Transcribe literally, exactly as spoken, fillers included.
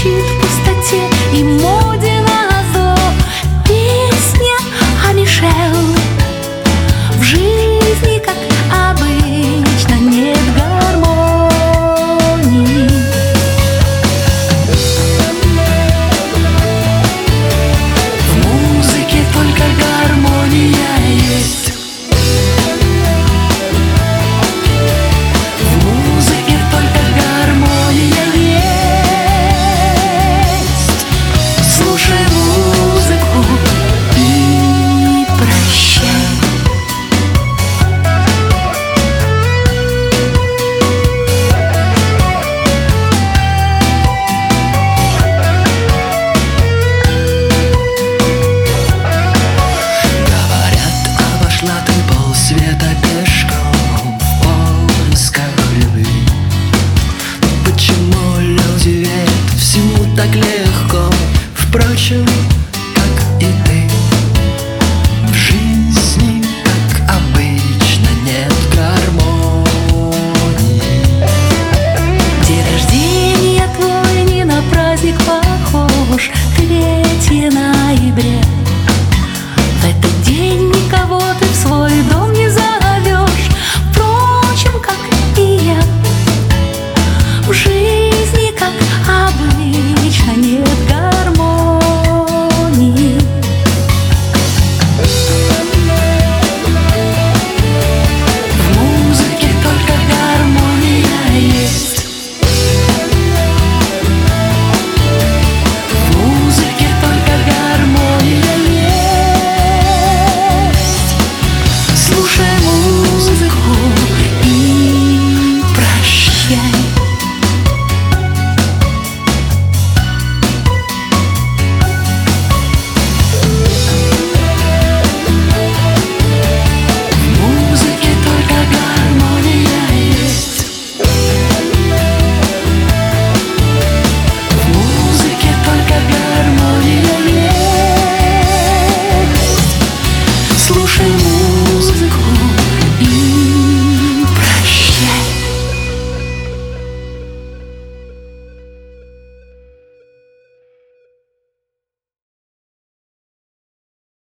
звучит в пустоте и моде назло. Песня о Мишель. В жизни, как обычно, нет гармонии. В музыке только гармония есть. В музыке только гармония есть. Слушай музыку и прощай. Обошла ты полсвета пешком в поисках любви. Почему люди верят всему так легко? Впрочем,